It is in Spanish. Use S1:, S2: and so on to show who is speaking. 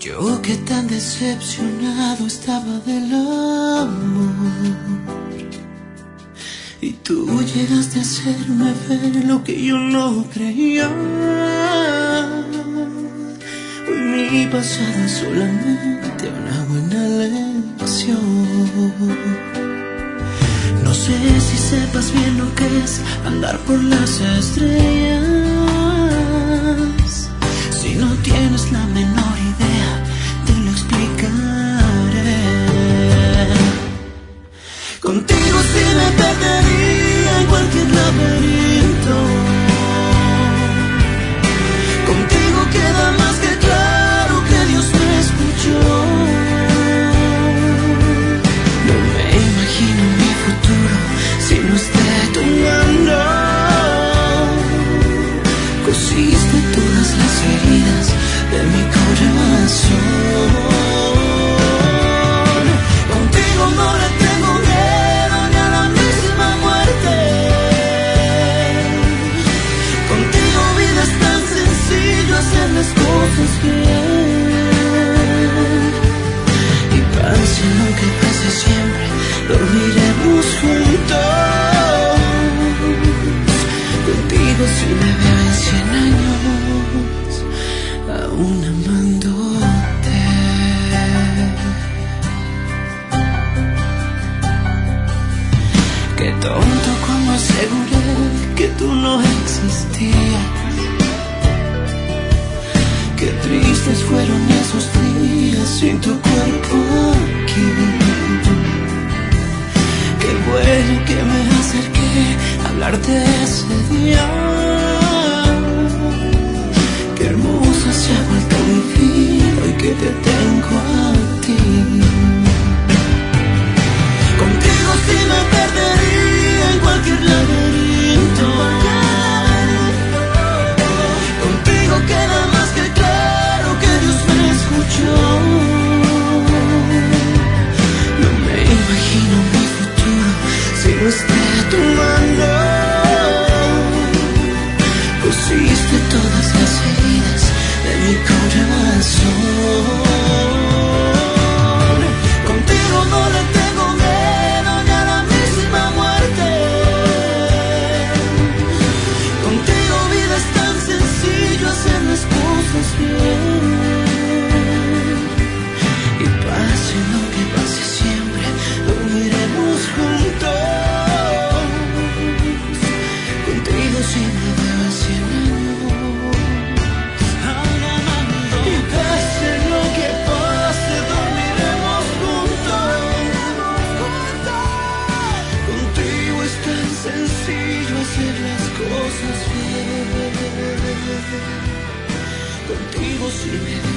S1: Yo que tan decepcionado estaba del amor, y tú llegaste a hacerme ver lo que yo no creía. Hoy mi pasado es solamente una buena lección. No sé si sepas bien lo que es andar por las estrellas. Si no tienes la menor idea, te lo explicaré. Contigo sí me perdería en cualquier laberinto. Contigo queda más que claro que Dios me escuchó. No me imagino mi futuro si no esté tu mano. Cosiste todas las heridas de mi corazón. Contigo no le tengo miedo ni a la misma muerte. Contigo vida es tan sencillo hacer las cosas bien. Y pase lo que pase siempre, dormiremos juntos. Contigo si me veo en 100 años, aún amándote. Qué tonto como aseguré que tú no existías. Qué tristes fueron esos días sin tu cuerpo aquí. Qué bueno que me acerqué a hablarte ese día. Qué hermosa se ha vuelto mi vida hoy que te tengo a ti. Contigo sí me perdería en cualquier laberinto. Contigo queda más que claro que Dios me escuchó. No me imagino mi futuro si no está a tu mano. Cosiste todas las heridas de mi corazón. Contigo no le tengo miedo ni a la misma muerte. Contigo vida es tan sencillo hacer las cosas bien. Y pase lo que pase siempre, dormiremos juntos. Contigo si me veo a 100 años, ahora amando. Y pase lo que pase, dormiremos juntos. Contigo es tan sencillo hacer las cosas bien. Contigo si me veo